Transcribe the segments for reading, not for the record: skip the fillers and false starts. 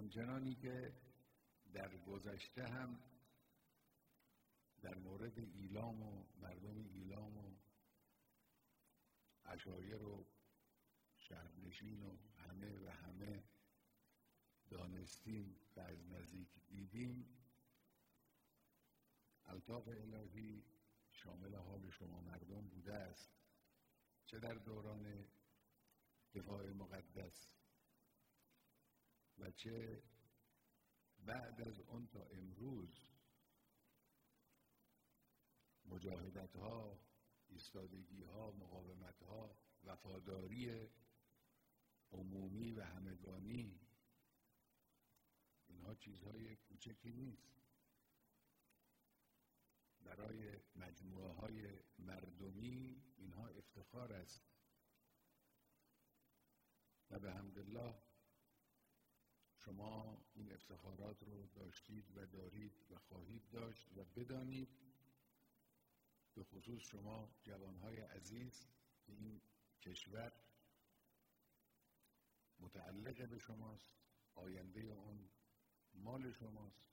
همچنانی که در گذشته هم در مورد ایلام و مردم ایلام و عشایر و شهرنشین و همه دانستیم و از نزدیک دیدیم، الطاف الهی شامل حال شما مردم بوده است، چه در دوران دفاع مقدس و چه بعد از اون تا امروز. مجاهدت ها، ایستادگی ها، مقاومت ها، وفاداری عمومی و همگانی، اینها چیزهای کوچکی نیست. برای مجموعه های مردمی اینها افتخار است و به حمدالله شما این افتخارات رو داشتید و دارید و خواهید داشت و بدانید به خصوص شما جوانهای عزیز که این کشور متعلق به شماست، آینده اون مال شماست.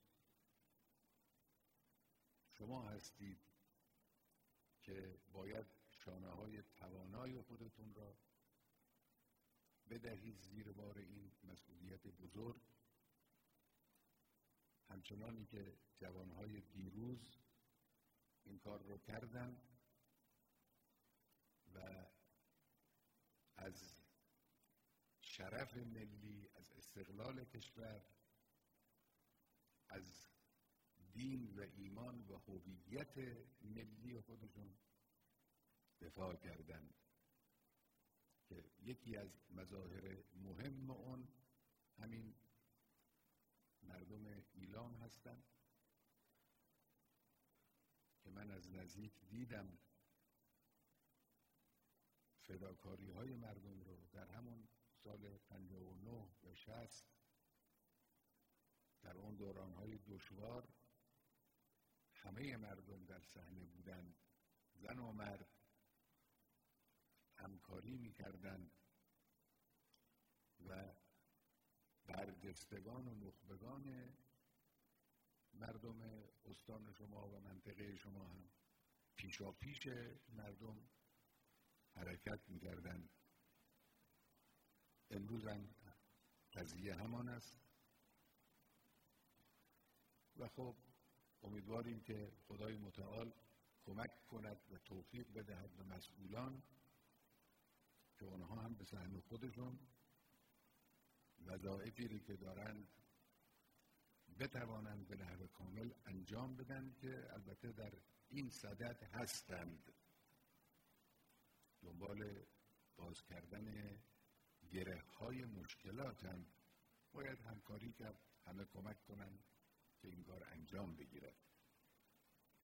شما هستید که باید شانه‌های توانای خودتون را بدهید زیر بار این مسئولیت بزرگ، همچنانی که جوانهای دیروز این کار رو کردن و از شرف ملی، از استقلال کشور، از دین و ایمان و هویت ملی خودشون دفاع کردند که یکی از مظاهر مهم اون همین مردم ایلام هستند که من از نزدیک دیدم فداکاری های مردم رو در همون سال 59 و 60 در اون دوران های دشوار. همه مردم در صحنه بودند، زن و مرد همکاری می‌کردند و برجستگان و نخبگان مردم استان شما و منطقه شما هم پیشاپیش مردم حرکت می‌کردند. امروز هم قضیه همان است و خب امیدواریم که خدای متعال کمک کند و توفیق بدهد به مسئولان که اونها هم به سهم خودشون وظایفی که دارند بتوانند به نحو کامل انجام بدن که البته در این صدد هستند. دنبال باز کردن گره‌های مشکلات هم باید همکاری کرد، همه کمک کنند که این کار انجام بگیرد.